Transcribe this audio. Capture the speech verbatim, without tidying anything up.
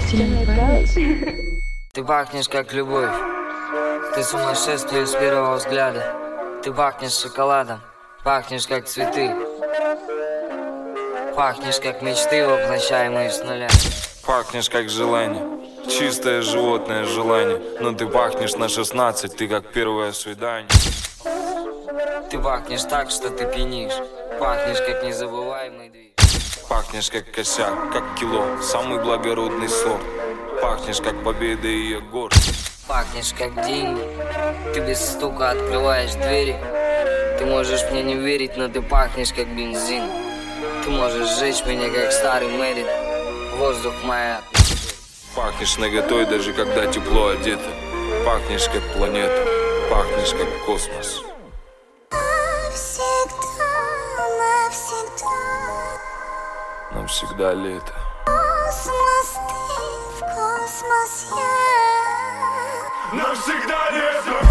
Стильный палец. Ты пахнешь как любовь. Ты сумасшествие с первого взгляда. Ты пахнешь шоколадом. Пахнешь как цветы. Пахнешь как мечты, воплощаемые с нуля. Пахнешь как желание, чистое животное желание. Но ты пахнешь на шестнадцать, ты как первое свидание. Ты пахнешь так, что ты пьянишь. Пахнешь как незабываемый движ. Пахнешь как косяк, как кило, самый благородный сорт. Пахнешь как победа и ее гордость. Пахнешь как деньги. Ты без стука открываешь двери. Ты можешь мне не верить, но ты пахнешь как бензин. Ты можешь сжечь меня как старый Мэрин. Воздух моя. Пахнешь наготой, даже когда тепло одето. Пахнешь как планета, пахнешь как космос. Навсегда, навсегда. Навсегда лето. Космос ты, в космос я. Навсегда лето.